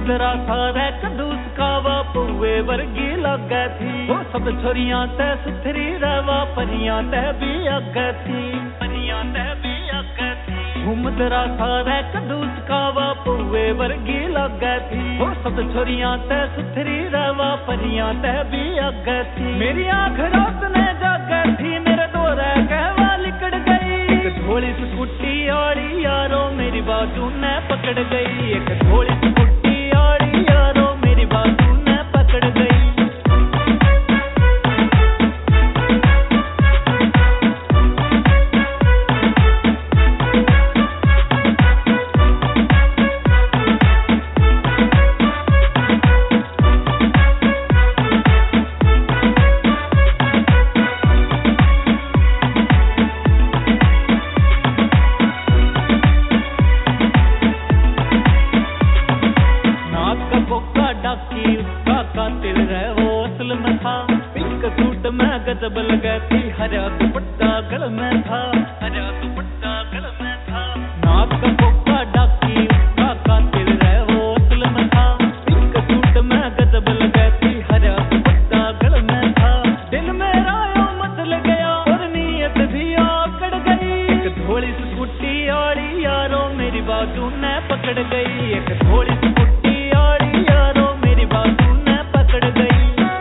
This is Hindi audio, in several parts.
मुदरा सारे कंडूस कावा पुए वर्गी लग थी। वो सब छोरियां ते सुथरी रवा परियां ते भी अग थी, परियां ते भी अग थी। मुदरा सारे कंडूस कावा पुए वर्गी लग थी। वो सब छोरियां ते सुथरी रवा परियां ते भी अग थी। मेरी आंख रोशने जग थी, मेरे दोरे कहवा लिकड़ गई। एक थोड़ी स्कूटी आड़ी यारो मेरी बाजू ने पकड़ गई। एक थोड़ी स्कूटी आड़ी यारो मेरी बाजू ने पकड़ गई। गजब लगा थी, हरा दुपट्टा गल में था, हरा दुपट्टा गल में था। नाक का पोका डाकी उसका कातिल है वो असल में था। पिंक सूट में गजब लगा थी, हरा दुपट्टा गल में था। दिल मेरा यो मचल गया और नीयत भी आकड़ गई। एक थोड़ी स्कूटी आड़ी यारो मेरी बाजू ने पकड़ गई। एक थोड़ी स्कूटी आड़ी यारो मेरी बाजू ने पकड़ गई।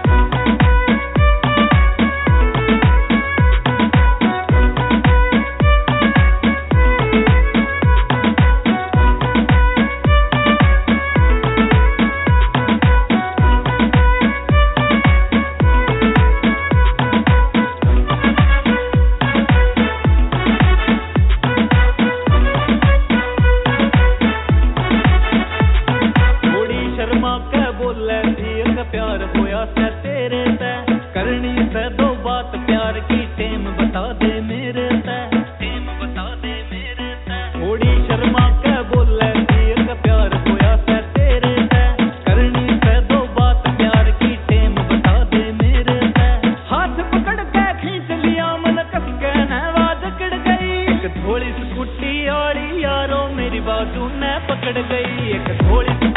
प्यार होया से तेरे से करनी से दो बात प्यार की टेम बता दे मेरे से, टेम बता दे मेरे से। थोड़ी शर्मा के बोले थी प्यार होया से तेरे से करनी से दो बात प्यार की टेम बता दे मेरे से। हाथ पकड़ के खींच लिया मन कस के नहवा जकड़ गई। एक थोड़ी स्कूटी आड़ी यारो मेरी बाजू ने पकड़ गई। एक थोड़ी